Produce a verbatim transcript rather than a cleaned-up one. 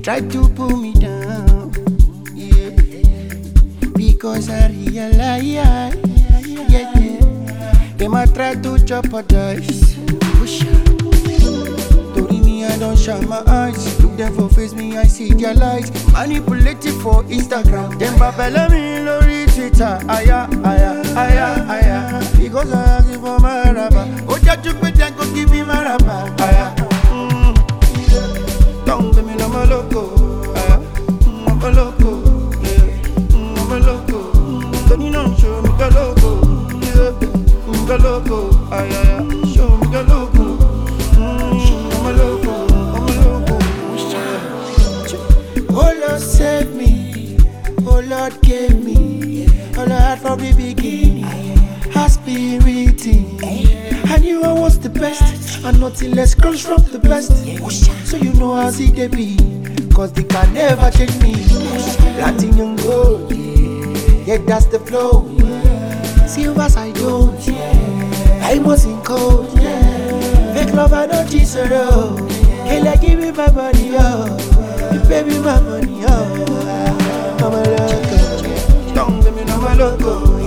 try to pull me down, yeah. Because I realize, yeah, yeah. They might try to jeopardize. Tori me, I don't shut my eyes. Look them for face, me, I see their lies. Manipulative for Instagram. Them babble me, lori Twitter. Aya, aya, aya, aya. Because I ask you for my rapper. Oh, just you put and go give me my rapper. Aya. Don't be me no more loco, uh, I'm a loco, yeah, I'm a loco. Don't you know show me the loco, yeah, I'm a loco, ay ay ay, show me the loco, I'm a loco, I'm a loco. Oh Lord save me, oh Lord give me, all I had from the beginning, aspirating. I knew I was the best, and nothing less comes from the best. So you know how see they be, cause they can never change me. Platinum gold, yeah, that's the flow. Silvers I don't, I must in cold. Fake love I don't tease her though. Hey, like give me my money, oh, you pay me my money, oh. I'm a loco, don't give me no my loco.